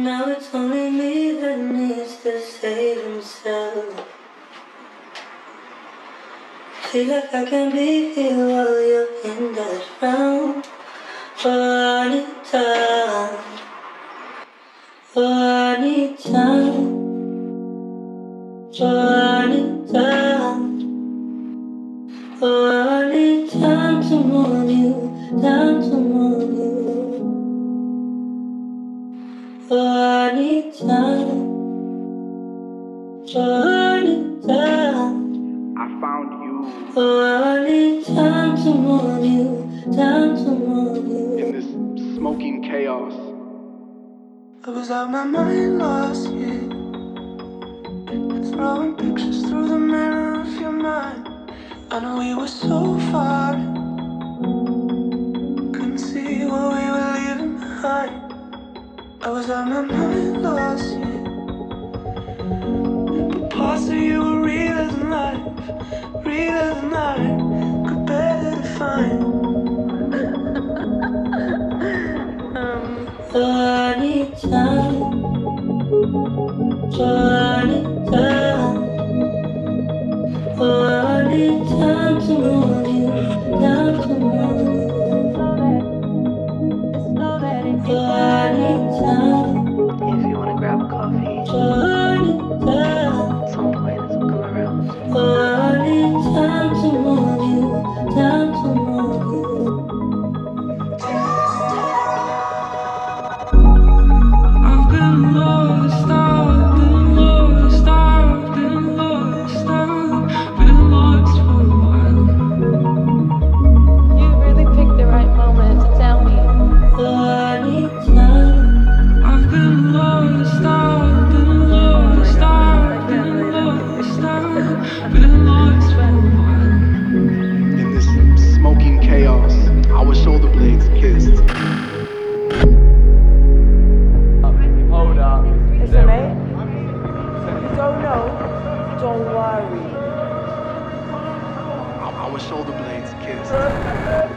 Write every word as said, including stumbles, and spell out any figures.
now it's only me that needs to save himself. Feel like I can be here while you're in that round. Oh, I need time. Oh, I need time. Oh, I need time. Oh, I need time to mourn you, time to mourn you. Oh, I need time. Oh, I need time. I found you. Oh, I need time to mourn you, time to mourn you. In this smoking chaos. I was out my mind last year, throwing pictures through the mirror of your mind. I know we were so far, couldn't see what we were leaving behind. I was out my mind last year, but parts of you were realer than life, realer than life, could better define. um, oh, I need time. Oh, I need time. Oh, I need time to mourn you, time to mourn you. Oh, I need time. If you wanna grab a coffee, Oh, I need time. at some point this will come around. Oh, I need time to mourn you, time to mourn you. I've been lost, I've been lost, I've been lost, I've been lost for a while. You really picked the right moment to tell me. Oh, I need time. I've been lost, I've been lost, I've been lost, I've been lost for a while. In this smoking chaos. Our shoulder blades kissed. Hold up. Listen, mate. You don't know, don't worry. Our shoulder blades kissed.